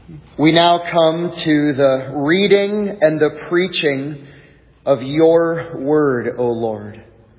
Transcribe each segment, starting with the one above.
We now come to the reading and the preaching of your word, O Lord.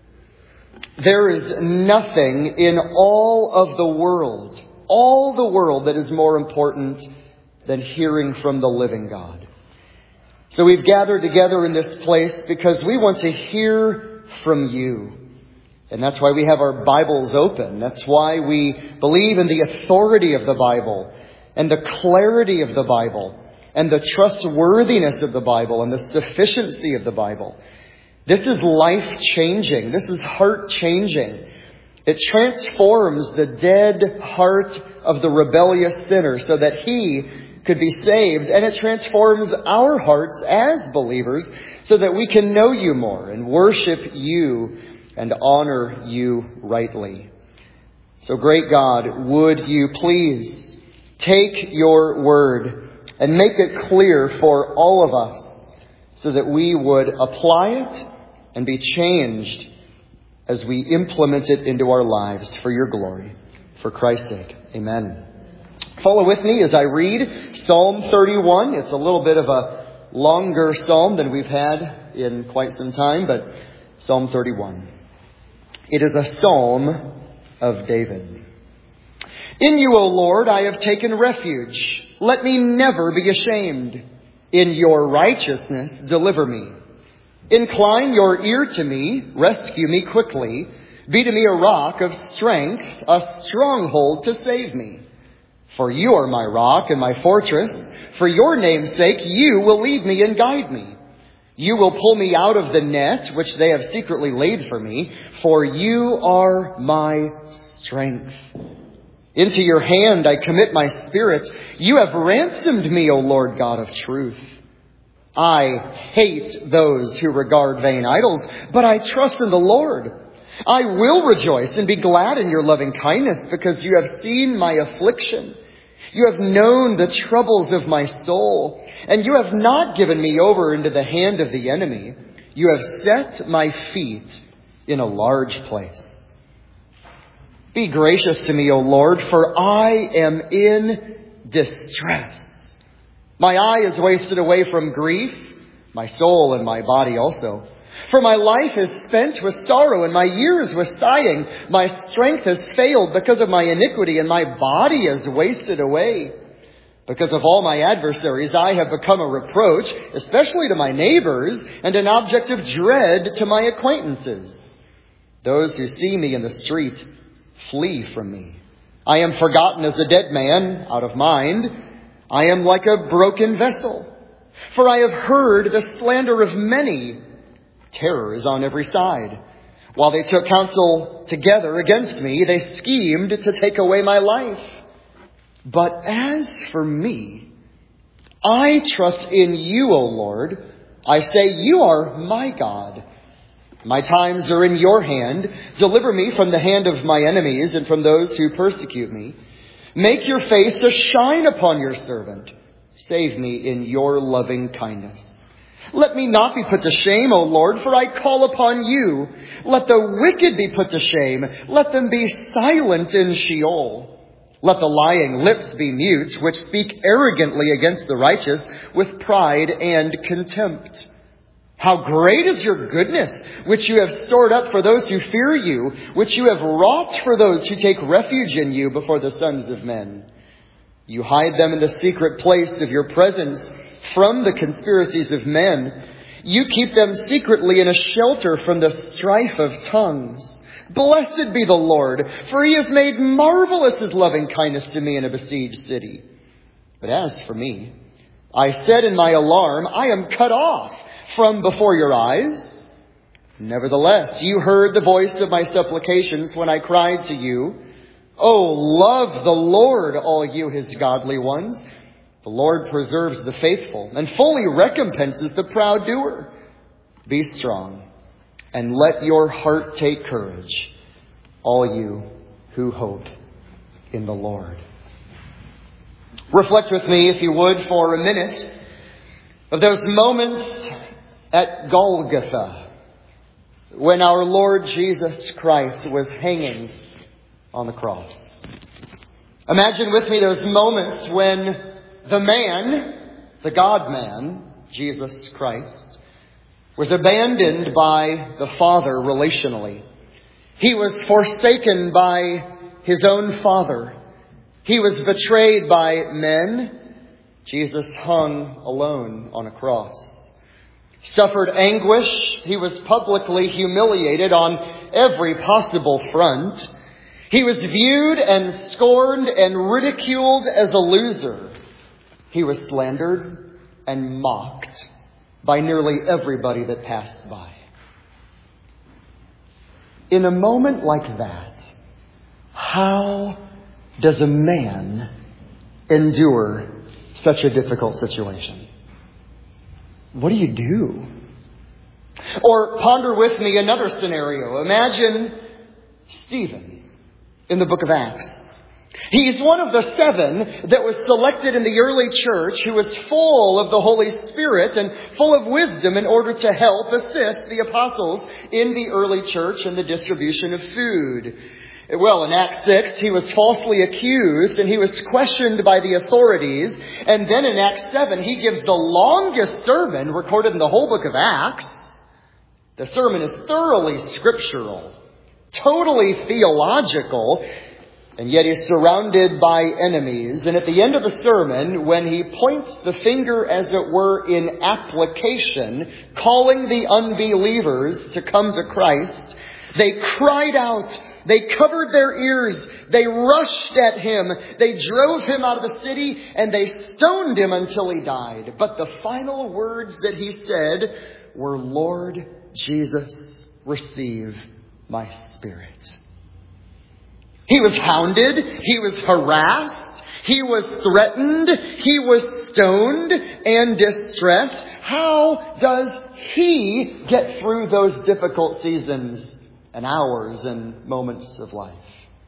There is nothing in all the world that is more important than hearing from the living God. So we've gathered together in this place because we want to hear from you. And that's why we have our Bibles open. That's why we believe in the authority of the Bible and the clarity of the Bible and the trustworthiness of the Bible and the sufficiency of the Bible. This is life-changing. This is heart-changing. It transforms the dead heart of the rebellious sinner so that he could be saved. And it transforms our hearts as believers so that we can know you more and worship you and honor you rightly. So great God, would you please take your word and make it clear for all of us so that we would apply it and be changed as we implement it into our lives for your glory. For Christ's sake. Amen. Follow with me as I read Psalm 31. It's a little bit of a longer psalm than we've had in quite some time, but Psalm 31. It is a psalm of David. In you, O Lord, I have taken refuge. Let me never be ashamed. In your righteousness, deliver me. Incline your ear to me, rescue me quickly. Be to me a rock of strength, a stronghold to save me. For you are my rock and my fortress. For your name's sake, you will lead me and guide me. You will pull me out of the net which they have secretly laid for me. For you are my strength. Into your hand I commit my spirit. You have ransomed me, O Lord God of truth. I hate those who regard vain idols, but I trust in the Lord. I will rejoice and be glad in your loving kindness because you have seen my affliction. You have known the troubles of my soul, and you have not given me over into the hand of the enemy. You have set my feet in a large place. Be gracious to me, O Lord, for I am in distress. My eye is wasted away from grief, my soul and my body also. For my life is spent with sorrow and my years with sighing. My strength has failed because of my iniquity and my body is wasted away. Because of all my adversaries, I have become a reproach, especially to my neighbors, and an object of dread to my acquaintances. Those who see me in the street flee from me. I am forgotten as a dead man, out of mind. I am like a broken vessel. For I have heard the slander of many. Terror is on every side. While they took counsel together against me, they schemed to take away my life. But as for me, I trust in you, O Lord. I say, you are my God. My times are in your hand. Deliver me from the hand of my enemies and from those who persecute me. Make your face to shine upon your servant. Save me in your loving kindness. Let me not be put to shame, O Lord, for I call upon you. Let the wicked be put to shame. Let them be silent in Sheol. Let the lying lips be mute, which speak arrogantly against the righteous with pride and contempt. How great is your goodness, which you have stored up for those who fear you, which you have wrought for those who take refuge in you before the sons of men. You hide them in the secret place of your presence from the conspiracies of men. You keep them secretly in a shelter from the strife of tongues. Blessed be the Lord, for he has made marvelous his loving kindness to me in a besieged city. But as for me, I said in my alarm, I am cut off from before your eyes. Nevertheless, you heard the voice of my supplications when I cried to you. Oh, love the Lord, all you his godly ones. The Lord preserves the faithful and fully recompenses the proud doer. Be strong and let your heart take courage, all you who hope in the Lord. Reflect with me, if you would, for a minute of those moments at Golgotha when our Lord Jesus Christ was hanging on the cross. Imagine with me those moments when the man, the God-man, Jesus Christ, was abandoned by the Father relationally. He was forsaken by his own Father. He was betrayed by men. Jesus hung alone on a cross. Suffered anguish. He was publicly humiliated on every possible front. He was viewed and scorned and ridiculed as a loser. He was slandered and mocked by nearly everybody that passed by. In a moment like that, how does a man endure such a difficult situation? What do you do? Or ponder with me another scenario. Imagine Stephen in the book of Acts. He's one of the 7 that was selected in the early church who was full of the Holy Spirit and full of wisdom in order to help assist the apostles in the early church in the distribution of food. Well, in Acts 6, he was falsely accused and he was questioned by the authorities. And then in Acts 7, he gives the longest sermon recorded in the whole book of Acts. The sermon is thoroughly scriptural, totally theological, and yet he's surrounded by enemies. And at the end of the sermon, when he points the finger, as it were, in application, calling the unbelievers to come to Christ, they cried out. They covered their ears. They rushed at him. They drove him out of the city and they stoned him until he died. But the final words that he said were, "Lord Jesus, receive my spirit." He was hounded. He was harassed. He was threatened. He was stoned and distressed. How does he get through those difficult seasons and hours and moments of life?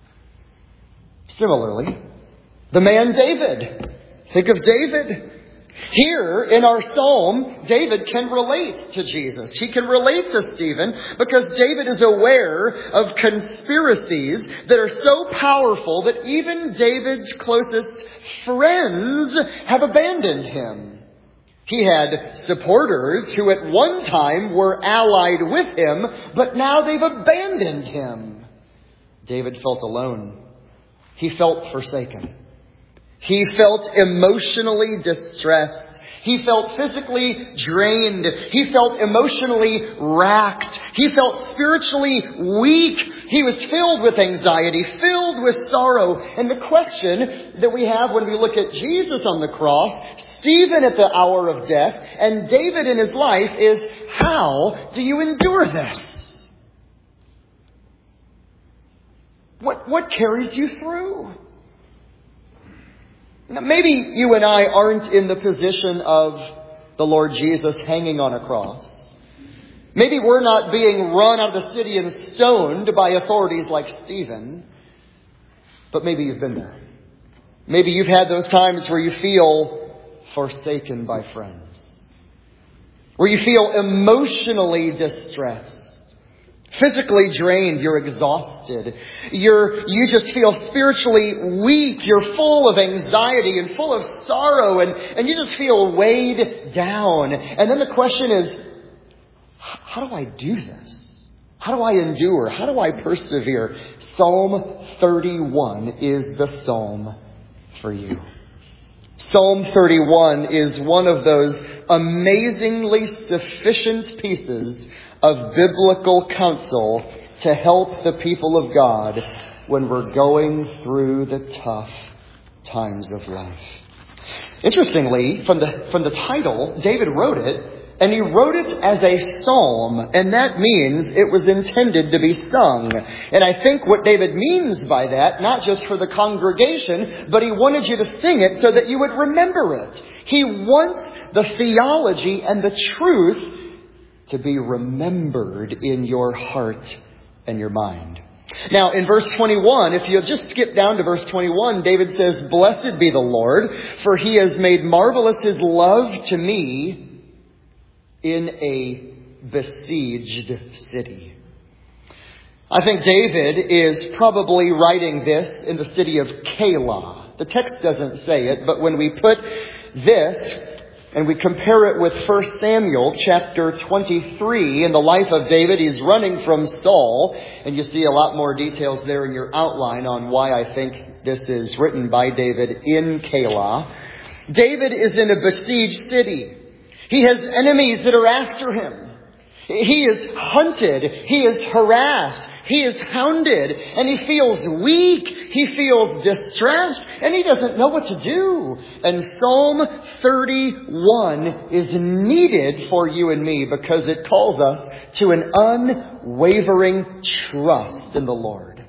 Similarly, the man David. Think of David. Here in our psalm, David can relate to Jesus. He can relate to Stephen because David is aware of conspiracies that are so powerful that even David's closest friends have abandoned him. He had supporters who at one time were allied with him, but now they've abandoned him. David felt alone. He felt forsaken. He felt emotionally distressed. He felt physically drained. He felt emotionally racked. He felt spiritually weak. He was filled with anxiety, filled with sorrow. And the question that we have when we look at Jesus on the cross, Stephen at the hour of death, and David in his life is, how do you endure this? What carries you through? Now, maybe you and I aren't in the position of the Lord Jesus hanging on a cross. Maybe we're not being run out of the city and stoned by authorities like Stephen. But maybe you've been there. Maybe you've had those times where you feel forsaken by friends. Where you feel emotionally distressed. Physically drained, you're exhausted. You just feel spiritually weak. You're full of anxiety and full of sorrow and you just feel weighed down. And then the question is, how do I do this? How do I endure? How do I persevere? Psalm 31 is the psalm for you. Psalm 31 is one of those amazingly sufficient pieces of biblical counsel to help the people of God when we're going through the tough times of life. Interestingly, from the title, David wrote it, and he wrote it as a psalm, and that means it was intended to be sung. And I think what David means by that, not just for the congregation, but he wanted you to sing it so that you would remember it. He wants the theology and the truth to be remembered in your heart and your mind. Now, in verse 21, if you'll just skip down to verse 21, David says, "Blessed be the Lord, for he has made marvelous his love to me in a besieged city." I think David is probably writing this in the city of Keilah. The text doesn't say it, but when we put this and we compare it with 1 Samuel chapter 23 in the life of David, he's running from Saul, and you see a lot more details there in your outline on why I think this is written by David in Keilah. David is in a besieged city. He has enemies that are after him. He is hunted. He is harassed. He is hounded. And he feels weak. He feels distressed. And he doesn't know what to do. And Psalm 31 is needed for you and me because it calls us to an unwavering trust in the Lord.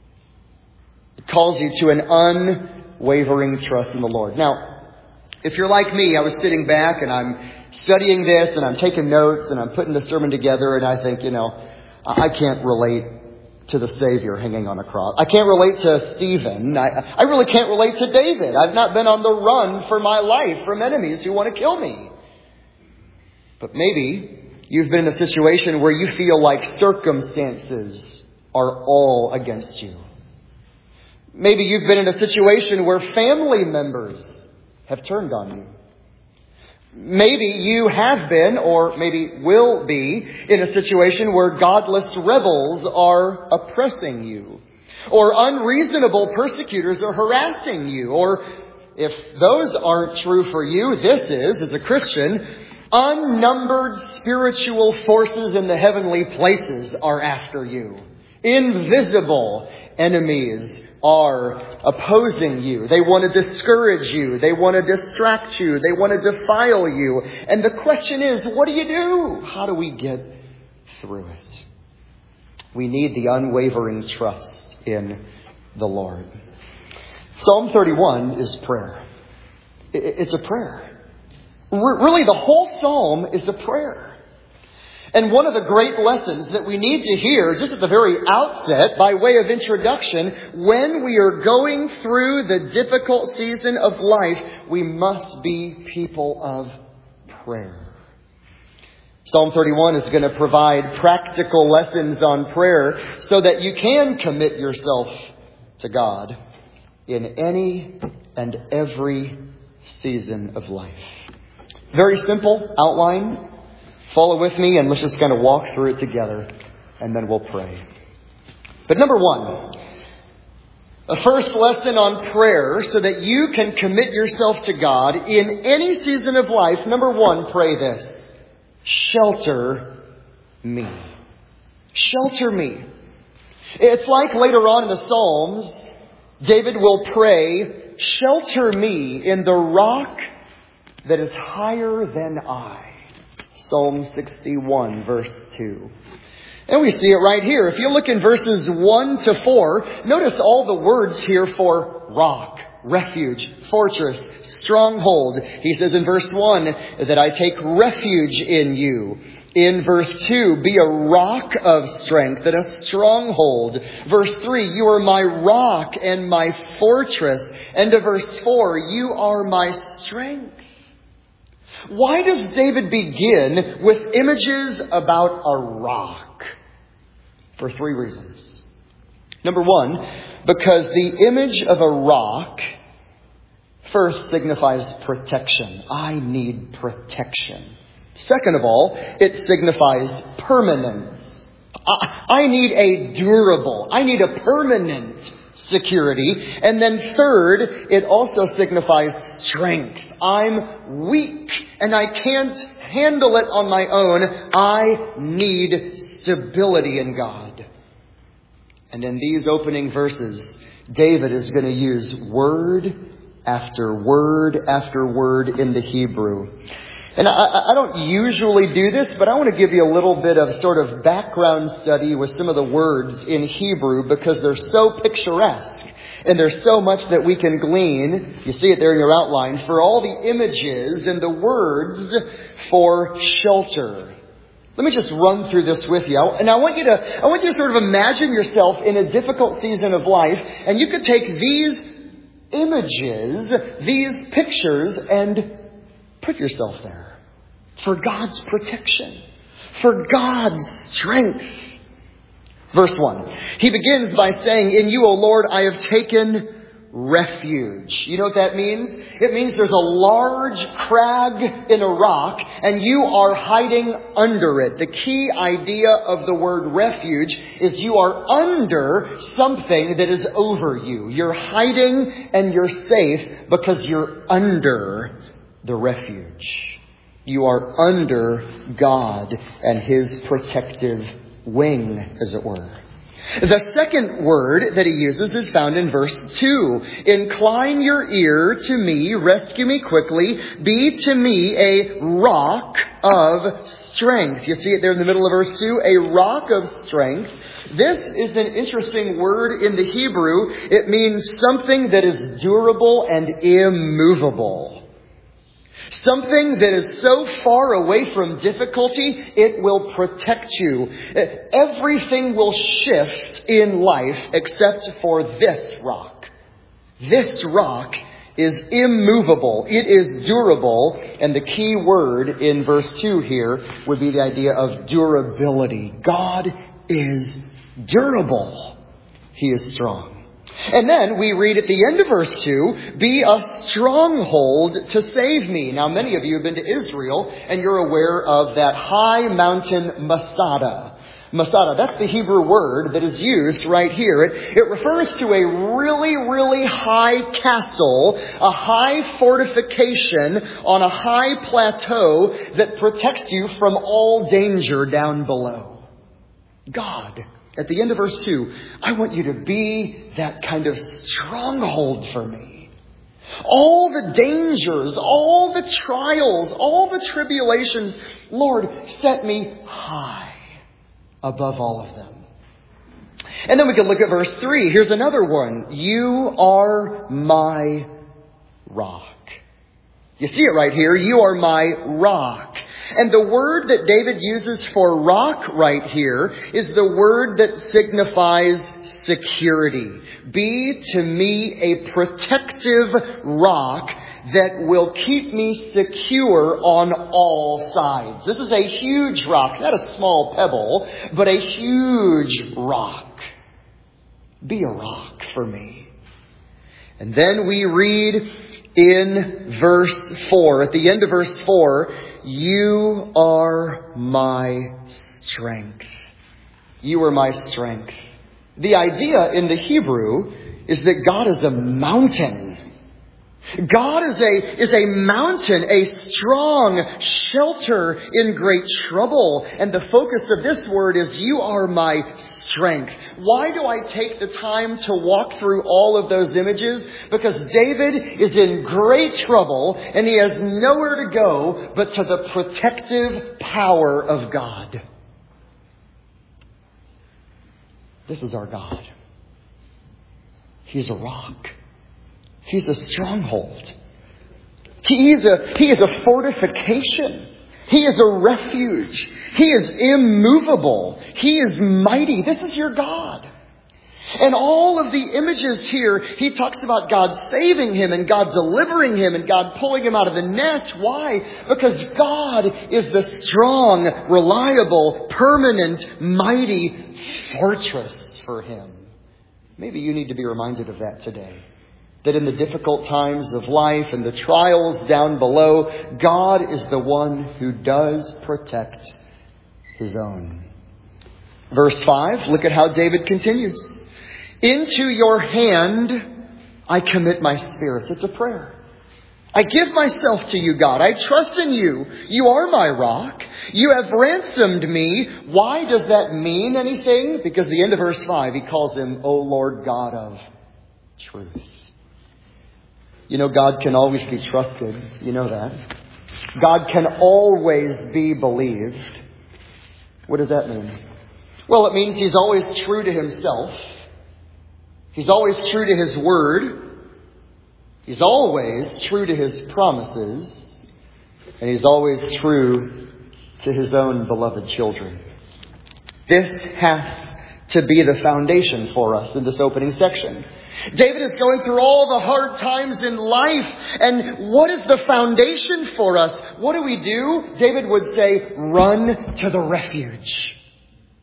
It calls you to an unwavering trust in the Lord. Now, if you're like me, I was sitting back and I'm studying this and I'm taking notes and I'm putting the sermon together and I think, I can't relate to the Savior hanging on a cross. I can't relate to Stephen. I really can't relate to David. I've not been on the run for my life from enemies who want to kill me. But maybe you've been in a situation where you feel like circumstances are all against you. Maybe you've been in a situation where family members have turned on you. Maybe you have been, or maybe will be, in a situation where godless rebels are oppressing you. Or unreasonable persecutors are harassing you. Or, if those aren't true for you, this is, as a Christian, unnumbered spiritual forces in the heavenly places are after you. Invisible enemies are opposing you. They want to discourage you. They want to distract you. They want to defile you. And the question is, what do you do? How do we get through it? We need the unwavering trust in the Lord. Psalm 31 is prayer. It's a prayer. Really, the whole psalm is a prayer. And one of the great lessons that we need to hear just at the very outset, by way of introduction, when we are going through the difficult season of life, we must be people of prayer. Psalm 31 is going to provide practical lessons on prayer so that you can commit yourself to God in any and every season of life. Very simple outline. Follow with me and let's just kind of walk through it together and then we'll pray. But number one, a first lesson on prayer so that you can commit yourself to God in any season of life. Number one, pray this. Shelter me. Shelter me. It's like later on in the Psalms, David will pray, shelter me in the rock that is higher than I. Psalm 61, verse 2. And we see it right here. If you look in verses 1 to 4, notice all the words here for rock, refuge, fortress, stronghold. He says in verse 1 that I take refuge in you. In verse 2, be a rock of strength and a stronghold. Verse 3, you are my rock and my fortress. And to verse 4, you are my strength. Why does David begin with images about a rock? For three reasons. Number one, because the image of a rock first signifies protection. I need protection. Second of all, it signifies permanence. I need a durable, I need a permanent security. And then third, it also signifies strength. I'm weak and I can't handle it on my own. I need stability in God. And in these opening verses, David is going to use word after word after word in the Hebrew. And I don't usually do this, but I want to give you a little bit of sort of background study with some of the words in Hebrew because they're so picturesque. And there's so much that we can glean, you see it there in your outline, for all the images and the words for shelter. Let me just run through this with you. And I want you to sort of imagine yourself in a difficult season of life. And you could take these images, these pictures, and put yourself there. For God's protection. For God's strength. Verse 1. He begins by saying, in you, O Lord, I have taken refuge. You know what that means? It means there's a large crag in a rock and you are hiding under it. The key idea of the word refuge is you are under something that is over you. You're hiding and you're safe because you're under the refuge. You are under God and His protective wing, as it were. The second word that he uses is found in verse 2. Incline your ear to me, rescue me quickly, be to me a rock of strength. You see it there in the middle of verse 2, a rock of strength. This is an interesting word in the Hebrew. It means something that is durable and immovable. Something that is so far away from difficulty, it will protect you. Everything will shift in life except for this rock. This rock is immovable. It is durable. And the key word in verse 2 here would be the idea of durability. God is durable. He is strong. And then we read at the end of verse 2, be a stronghold to save me. Now, many of you have been to Israel and you're aware of that high mountain Masada. Masada, that's the Hebrew word that is used right here. It refers to a really, really high castle, a high fortification on a high plateau that protects you from all danger down below. God, at the end of verse 2, I want you to be that kind of stronghold for me. All the dangers, all the trials, all the tribulations, Lord, set me high above all of them. And then we can look at verse 3. Here's another one. You are my rock. You see it right here. You are my rock. And the word that David uses for rock right here is the word that signifies security. Be to me a protective rock that will keep me secure on all sides. This is a huge rock, not a small pebble, but a huge rock. Be a rock for me. And then we read in verse 4, at the end of verse 4, you are my strength. You are my strength. The idea in the Hebrew is that God is a mountain. God is a mountain, a strong shelter in great trouble. And the focus of this word is you are my strength. Why do I take the time to walk through all of those images? Because David is in great trouble and he has nowhere to go but to the protective power of God. This is our God. He's a rock. He's a stronghold. He is a fortification. He is a refuge. He is immovable. He is mighty. This is your God. And all of the images here, he talks about God saving him and God delivering him and God pulling him out of the net. Why? Because God is the strong, reliable, permanent, mighty fortress for him. Maybe you need to be reminded of that today. That in the difficult times of life and the trials down below, God is the one who does protect his own. Verse 5, look at how David continues. Into your hand I commit my spirit. It's a prayer. I give myself to you, God. I trust in you. You are my rock. You have ransomed me. Why does that mean anything? Because the end of verse 5, he calls him, O Lord God of truth. You know, God can always be trusted. You know that. God can always be believed. What does that mean? Well, it means he's always true to himself. He's always true to his word. He's always true to his promises. And he's always true to his own beloved children. This has to be the foundation for us in this opening section. David is going through all the hard times in life. And what is the foundation for us? What do we do? David would say, run to the refuge.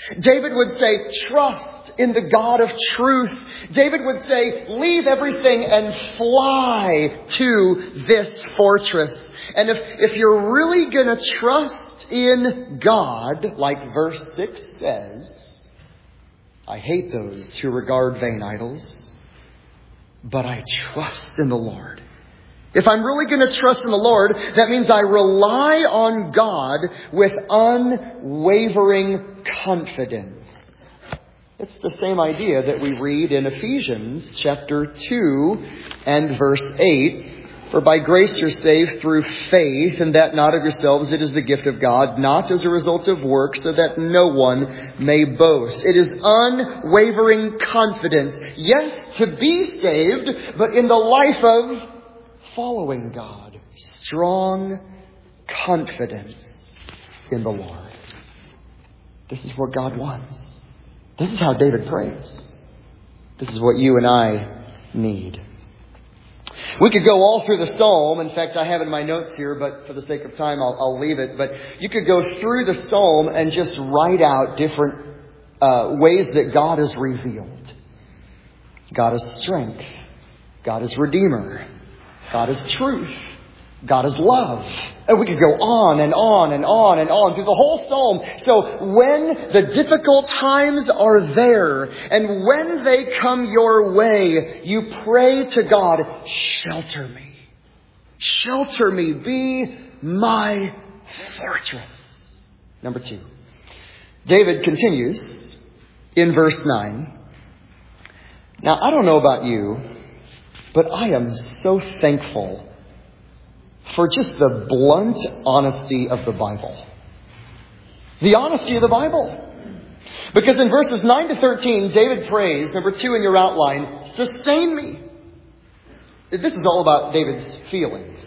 David would say, trust in the God of truth. David would say, leave everything and fly to this fortress. And if you're really going to trust in God, like verse 6 says, I hate those who regard vain idols, but I trust in the Lord. If I'm really going to trust in the Lord, that means I rely on God with unwavering confidence. It's the same idea that we read in Ephesians chapter 2 and verse 8. For by grace you're saved through faith, and that not of yourselves, it is the gift of God, not as a result of works, so that no one may boast. It is unwavering confidence. Yes, to be saved, but in the life of following God. Strong confidence in the Lord. This is what God wants. This is how David prays. This is what you and I need. We could go all through the psalm. In fact, I have it in my notes here, but for the sake of time, I'll leave it. But you could go through the psalm and just write out different ways that God is revealed. God is strength. God is Redeemer. God is truth. God is love. And we could go on and on and on and on through the whole psalm. So when the difficult times are there and when they come your way, you pray to God, shelter me. Shelter me. Be my fortress. Number 2. David continues in verse 9. Now, I don't know about you, but I am so thankful for just the blunt honesty of the Bible. The honesty of the Bible. Because in verses 9 to 13, David prays, number 2 in your outline, sustain me. This is all about David's feelings.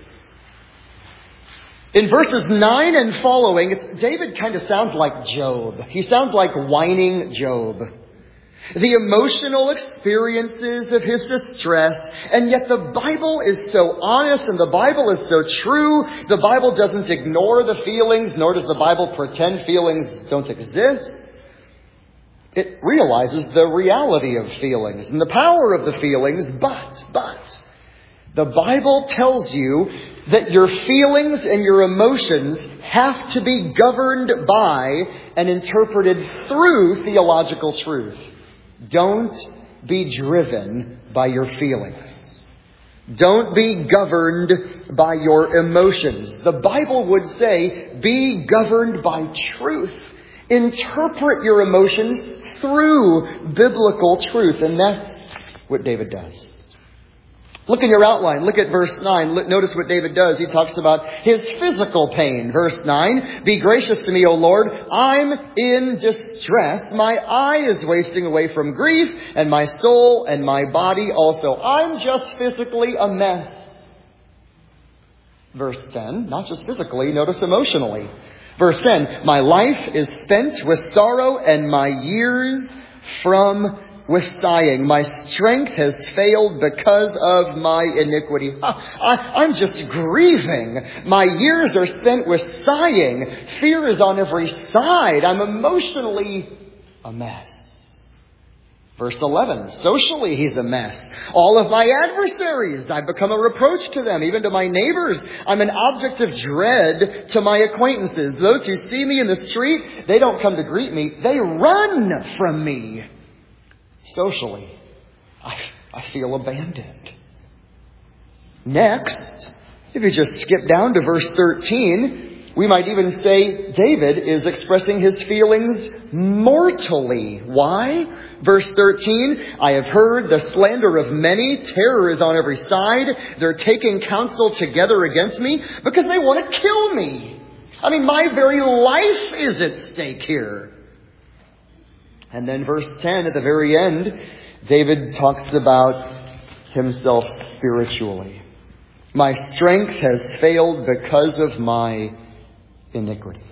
In verses 9 and following, David kind of sounds like Job. He sounds like whining Job. The emotional experiences of his distress, and yet the Bible is so honest and the Bible is so true. The Bible doesn't ignore the feelings, nor does the Bible pretend feelings don't exist. It realizes the reality of feelings and the power of the feelings, but the Bible tells you that your feelings and your emotions have to be governed by and interpreted through theological truth. Don't be driven by your feelings. Don't be governed by your emotions. The Bible would say, be governed by truth. Interpret your emotions through biblical truth. And that's what David does. Look in your outline. Look at verse 9. Notice what David does. He talks about his physical pain. Verse 9, be gracious to me, O Lord. I'm in distress. My eye is wasting away from grief, and my soul and my body also. I'm just physically a mess. Verse 10, not just physically, notice emotionally. Verse 10, my life is spent with sorrow and my years with sighing. My strength has failed because of my iniquity. I'm just grieving. My years are spent with sighing. Fear is on every side. I'm emotionally a mess. Verse 11, socially he's a mess. All of my adversaries, I've become a reproach to them, even to my neighbors. I'm an object of dread to my acquaintances. Those who see me in the street, they don't come to greet me. They run from me. Socially, I feel abandoned. Next, if you just skip down to verse 13, we might even say David is expressing his feelings mortally. Why? Verse 13, I have heard the slander of many. Terror is on every side. They're taking counsel together against me because they want to kill me. I mean, my very life is at stake here. And then verse 10 at the very end, David talks about himself spiritually. My strength has failed because of my iniquity.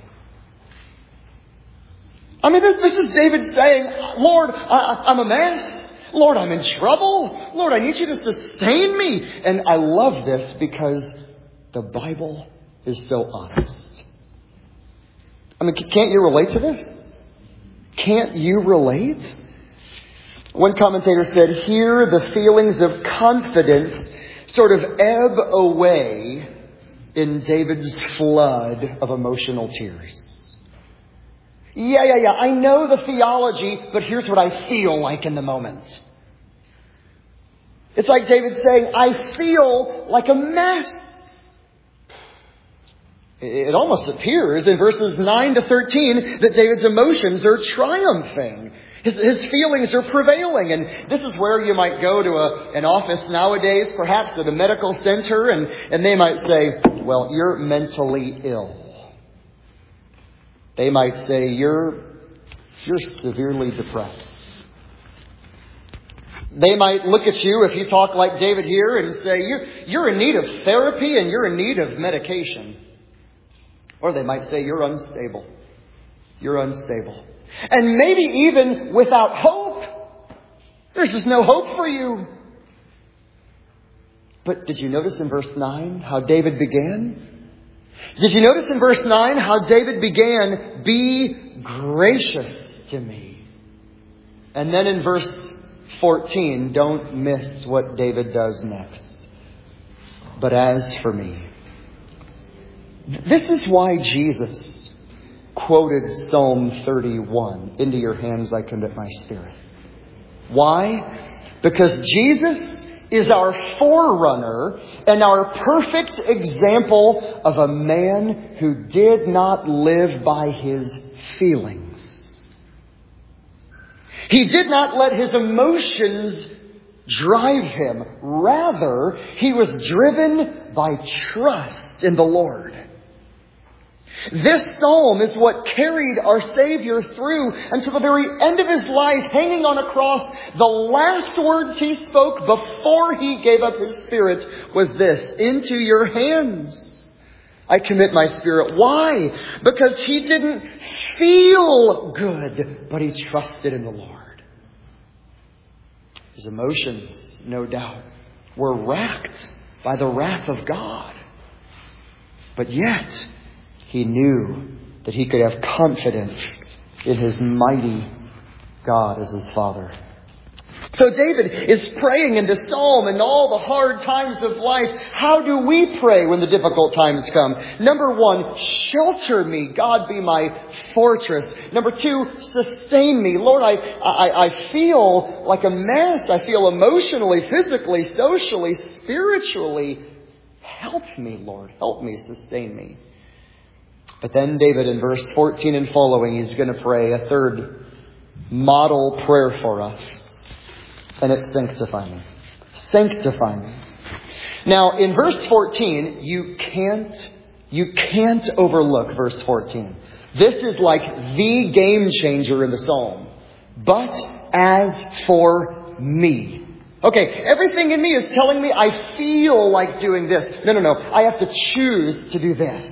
I mean, this is David saying, Lord, I'm a mess. Lord, I'm in trouble. Lord, I need you to sustain me. And I love this because the Bible is so honest. I mean, can't you relate to this? Can't you relate? One commentator said, here the feelings of confidence sort of ebb away in David's flood of emotional tears. Yeah. I know the theology, but here's what I feel like in the moment. It's like David saying, I feel like a mess. It almost appears in verses 9 to 13 that David's emotions are triumphing. His feelings are prevailing. And this is where you might go to an office nowadays, perhaps at a medical center, and they might say, well, you're mentally ill. They might say, you're severely depressed. They might look at you, if you talk like David here, and say, you're in need of therapy and you're in need of medication. Or they might say, you're unstable. You're unstable. And maybe even without hope. There's just no hope for you. But did you notice in verse 9 how David began? Did you notice in verse 9 how David began, be gracious to me? And then in verse 14, don't miss what David does next. But as for me. This is why Jesus quoted Psalm 31, into your hands I commit my spirit. Why? Because Jesus is our forerunner and our perfect example of a man who did not live by his feelings. He did not let his emotions drive him. Rather, he was driven by trust in the Lord. This psalm is what carried our Savior through until the very end of his life, hanging on a cross. The last words he spoke before he gave up his spirit was this, into your hands I commit my spirit. Why? Because he didn't feel good, but he trusted in the Lord. His emotions, no doubt, were racked by the wrath of God. But yet, he knew that he could have confidence in his mighty God as his Father. So David is praying in this psalm in all the hard times of life. How do we pray when the difficult times come? Number one, shelter me. God be my fortress. Number two, sustain me. Lord, I feel like a mess. I feel emotionally, physically, socially, spiritually. Help me, Lord. Help me, sustain me. But then David in verse 14 and following, he's going to pray a third model prayer for us. And it's sanctify me. Sanctify me. Now, in verse 14, you can't overlook verse 14. This is like the game changer in the psalm. But as for me. Okay, everything in me is telling me I feel like doing this. No. I have to choose to do this.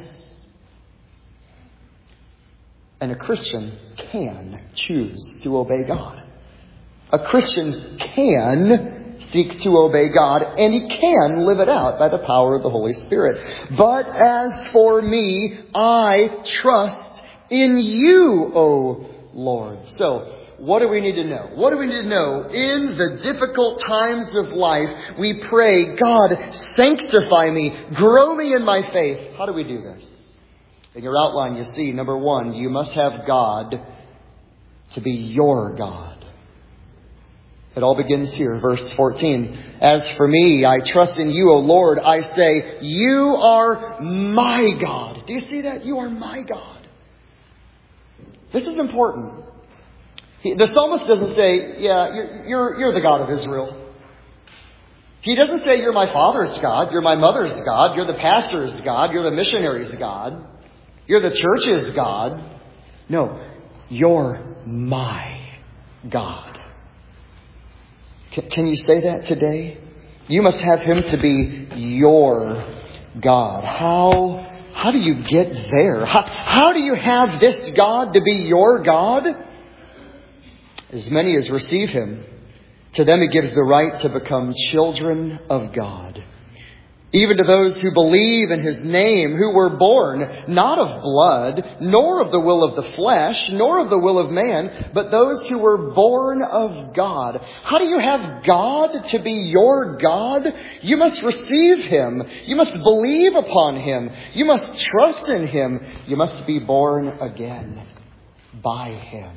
And a Christian can choose to obey God. A Christian can seek to obey God, and he can live it out by the power of the Holy Spirit. But as for me, I trust in you, O Lord. So, what do we need to know? What do we need to know? In the difficult times of life, we pray, God, sanctify me, grow me in my faith. How do we do this? In your outline, you see, number one, you must have God to be your God. It all begins here, verse 14. As for me, I trust in you, O Lord. I say, you are my God. Do you see that? You are my God. This is important. The psalmist doesn't say, you're the God of Israel. He doesn't say, you're my father's God, you're my mother's God, you're the pastor's God, you're the missionary's God, you're the church's God. No, you're my God. Can you say that today? You must have him to be your God. How do you get there? How do you have this God to be your God? As many as receive him, to them he gives the right to become children of God. even to those who believe in His name, who were born not of blood, nor of the will of the flesh, nor of the will of man, but those who were born of God. How do you have God to be your God? You must receive Him. You must believe upon Him. You must trust in Him. You must be born again by Him.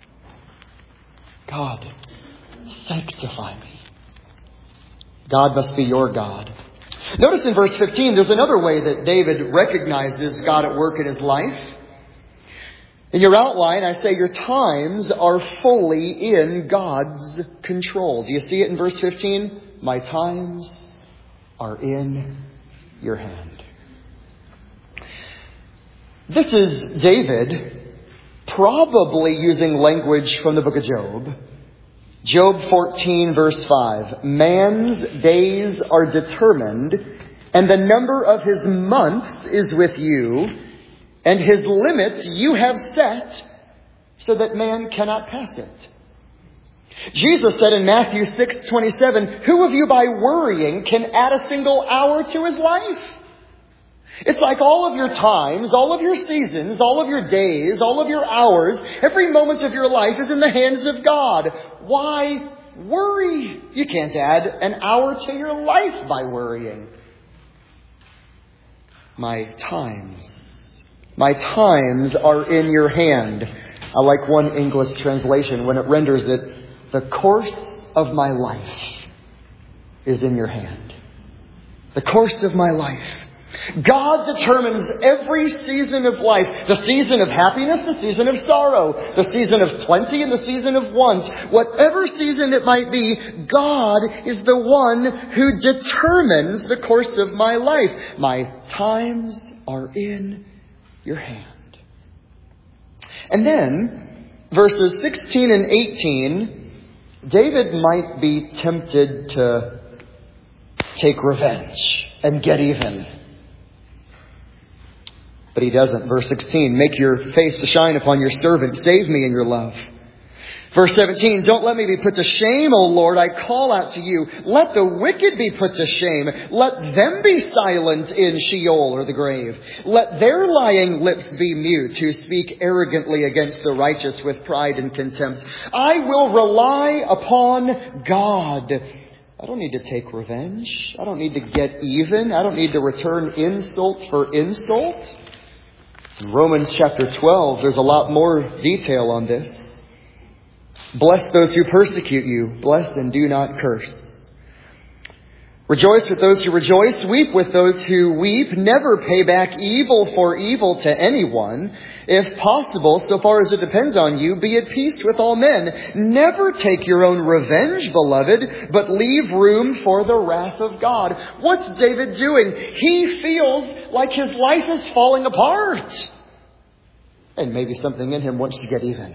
God, sanctify me. God must be your God. Notice in verse 15, there's another way that David recognizes God at work in his life. In your outline, I say your times are fully in God's control. Do you see it in verse 15? My times are in your hand. This is David probably using language from the book of Job. Job 14 verse 5. Man's days are determined, and the number of his months is with you, and his limits you have set so that man cannot pass it. Jesus said in Matthew 6:27, who of you by worrying can add a single hour to his life? It's like all of your times, all of your seasons, all of your days, all of your hours, every moment of your life is in the hands of God. Why worry? You can't add an hour to your life by worrying. My times are in your hand. I like one English translation when it renders it, the course of my life is in your hand. The course of my life. God determines every season of life. The season of happiness, the season of sorrow, the season of plenty and the season of want. Whatever season it might be, God is the one who determines the course of my life. My times are in your hand. And then, verses 16 and 18, David might be tempted to take revenge and get even. But he doesn't. Verse 16, make your face to shine upon your servant. Save me in your love. Verse 17, don't let me be put to shame, O Lord. I call out to you. Let the wicked be put to shame. Let them be silent in Sheol or the grave. Let their lying lips be mute who speak arrogantly against the righteous with pride and contempt. I will rely upon God. I don't need to take revenge. I don't need to get even. I don't need to return insult for insult. In Romans chapter 12, there's a lot more detail on this. Bless those who persecute you. Bless and do not curse. Rejoice with those who rejoice. Weep with those who weep. Never pay back evil for evil to anyone. If possible, so far as it depends on you, be at peace with all men. Never take your own revenge, beloved, but leave room for the wrath of God. What's David doing? He feels like his life is falling apart. And maybe something in him wants to get even.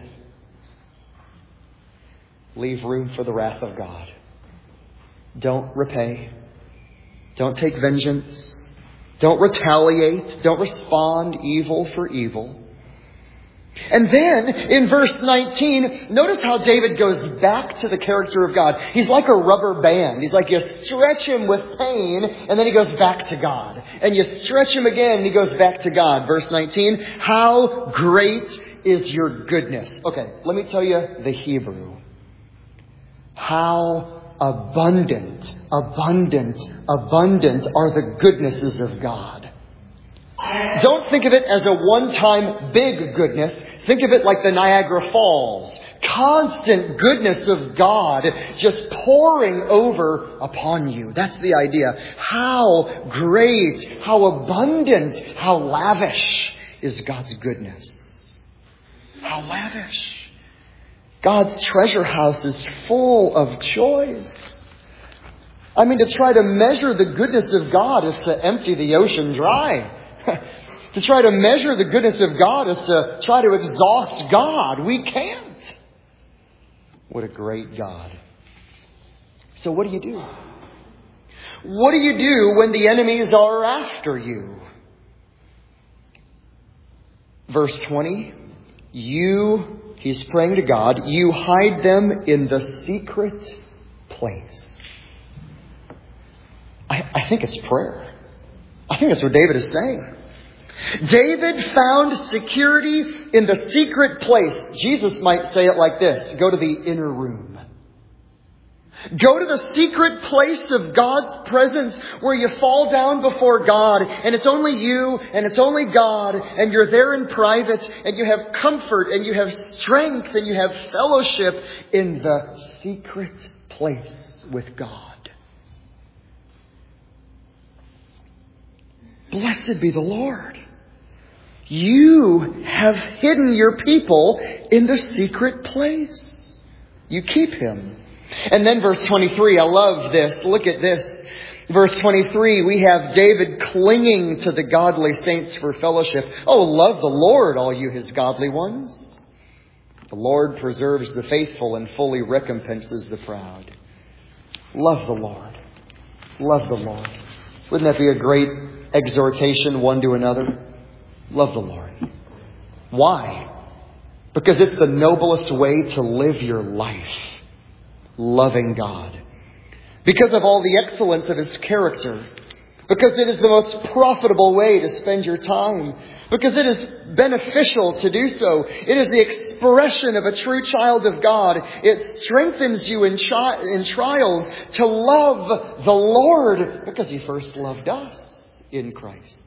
Leave room for the wrath of God. Don't repay. Don't take vengeance. Don't retaliate. Don't respond evil for evil. And then, in verse 19, notice how David goes back to the character of God. He's like a rubber band. He's like you stretch him with pain, and then he goes back to God. And you stretch him again, and he goes back to God. Verse 19, how great is your goodness. Okay, let me tell you the Hebrew. How abundant are the goodnesses of God. Don't think of it as a one-time big goodness. Think of it like the Niagara Falls. Constant goodness of God just pouring over upon you. That's the idea. How great, how abundant, how lavish is God's goodness. How lavish. God's treasure house is full of joys. I mean, to try to measure the goodness of God is to empty the ocean dry. To try to measure the goodness of God is to try to exhaust God. We can't. What a great God. So what do you do? What do you do when the enemies are after you? Verse 20, he's praying to God, you hide them in the secret place. I think it's prayer. I think that's what David is saying. David found security in the secret place. Jesus might say it like this: go to the inner room. Go to the secret place of God's presence where you fall down before God and it's only you and it's only God and you're there in private and you have comfort and you have strength and you have fellowship in the secret place with God. Blessed be the Lord. You have hidden your people in the secret place. You keep Him. And then verse 23, I love this. Look at this. Verse 23, we have David clinging to the godly saints for fellowship. Oh, love the Lord, all you His godly ones. The Lord preserves the faithful and fully recompenses the proud. Love the Lord. Love the Lord. Wouldn't that be a great exhortation one to another? Love the Lord. Why? Because it's the noblest way to live your life. Loving God. Because of all the excellence of His character. Because it is the most profitable way to spend your time. Because it is beneficial to do so. It is the expression of a true child of God. It strengthens you in trials to love the Lord because He first loved us in Christ.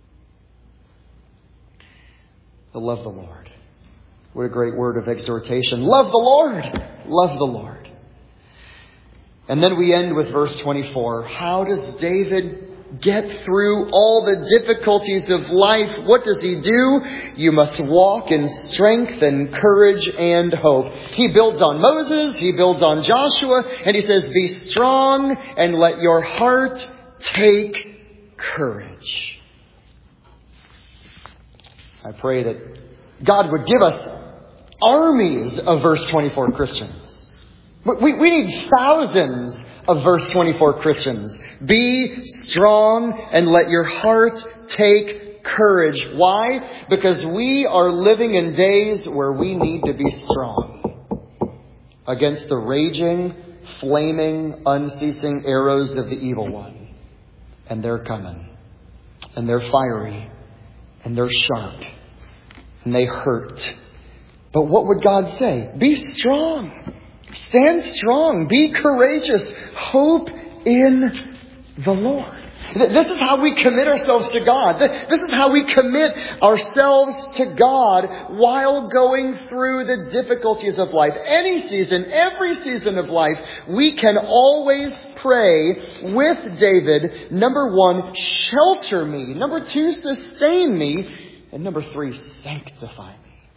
To love the Lord. What a great word of exhortation. Love the Lord. Love the Lord. And then we end with verse 24. How does David get through all the difficulties of life? What does he do? You must walk in strength and courage and hope. He builds on Moses. He builds on Joshua. And he says, be strong and let your heart take courage. I pray that God would give us armies of verse 24 Christians. We need thousands of verse 24 Christians. Be strong and let your heart take courage. Why? Because we are living in days where we need to be strong against the raging, flaming, unceasing arrows of the evil one. And they're coming. And they're fiery. And they're sharp. And they hurt. But what would God say? Be strong. Stand strong. Be courageous. Hope in the Lord. This is how we commit ourselves to God. This is how we commit ourselves to God while going through the difficulties of life. Any season, every season of life, we can always pray with David. Number 1, shelter me. Number 2, sustain me. And number 3, sanctify me.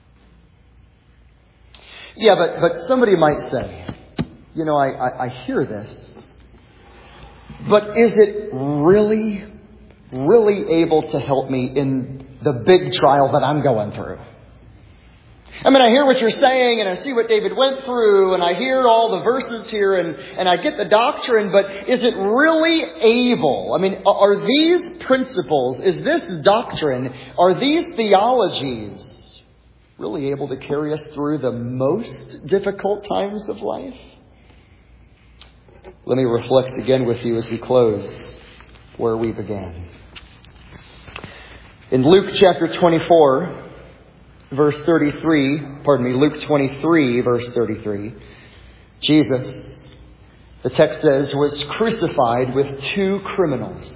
Yeah, but somebody might say, I hear this, but is it really able to help me in the big trial that I'm going through? I mean, I hear what you're saying and I see what David went through and I hear all the verses here and I get the doctrine, but is it really able? I mean, are these principles, is this doctrine, are these theologies really able to carry us through the most difficult times of life? Let me reflect again with you as we close where we began. In Luke chapter 24, verse 33, Luke 23, verse 33, Jesus, the text says, was crucified with 2 criminals.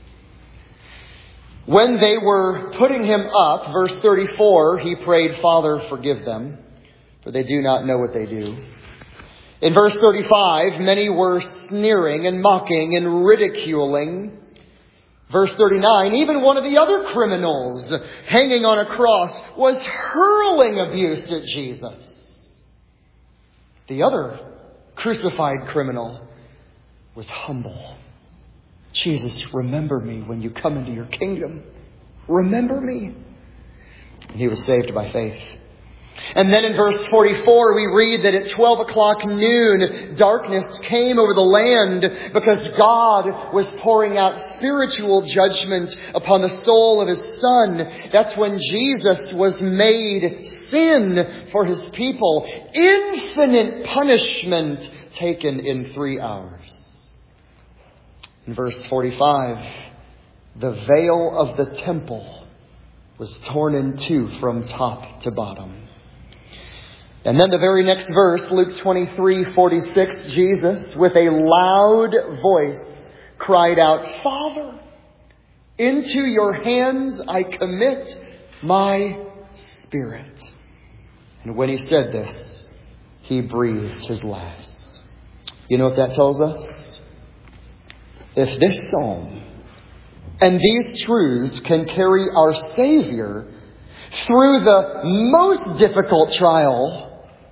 When they were putting Him up, verse 34, He prayed, Father, forgive them, for they do not know what they do. In verse 35, many were sneering and mocking and ridiculing. Verse 39, even one of the other criminals hanging on a cross was hurling abuse at Jesus. The other crucified criminal was humble. Jesus, remember me when you come into your kingdom. Remember me. And he was saved by faith. And then in verse 44, we read that at 12 o'clock noon, darkness came over the land because God was pouring out spiritual judgment upon the soul of His Son. That's when Jesus was made sin for His people. Infinite punishment taken in 3 hours. In verse 45, the veil of the temple was torn in two from top to bottom. And then the very next verse, Luke 23:46, Jesus, with a loud voice, cried out, "Father, into your hands I commit my spirit." And when he said this, he breathed his last. You know what that tells us? If this psalm and these truths can carry our Savior through the most difficult trial,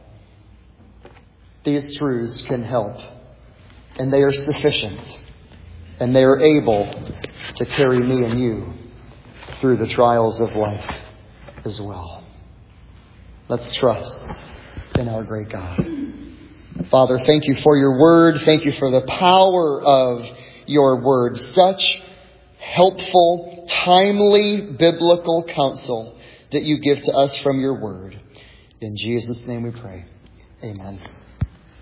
these truths can help. And they are sufficient. And they are able to carry me and you through the trials of life as well. Let's trust in our great God. Father, thank you for your word. Thank you for the power of your word. Such helpful, timely, biblical counsel that you give to us from your word. In Jesus' name we pray. Amen.